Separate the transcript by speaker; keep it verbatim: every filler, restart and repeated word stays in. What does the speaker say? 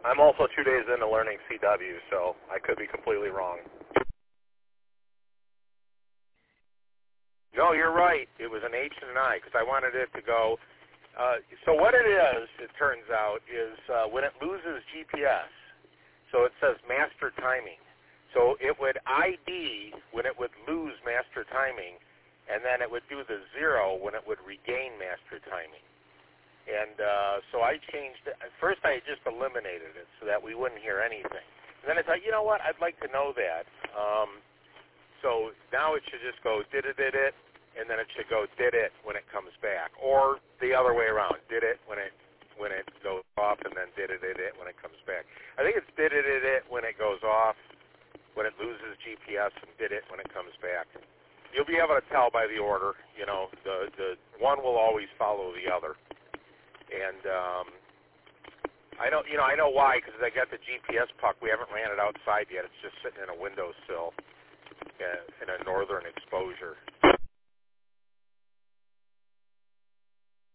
Speaker 1: I'm also two days into learning C W, so I could be completely wrong. No, you're right. It was an H and an I because I wanted it to go. Uh, so what it is, it turns out, is uh, when it loses G P S, so it says master timing. So it would I D when it would lose master timing, and then it would do the zero when it would regain master timing. And uh, so I changed it. At first I just eliminated it so that we wouldn't hear anything. And then I thought, you know what, I'd like to know that. Um, so now it should just go did-it-did-it, and then it should go did-it when it comes back. Or the other way around, did-it when it when it goes off, and then did-it-did-it when it comes back. I think it's did-it-did-it when it goes off, when it loses G P S, and did-it when it comes back. You'll be able to tell by the order. You know, the, the one will always follow the other. And um, I know, you know, I know why, because I got the G P S puck. We haven't ran it outside yet. It's just sitting in a windowsill uh, in a northern exposure.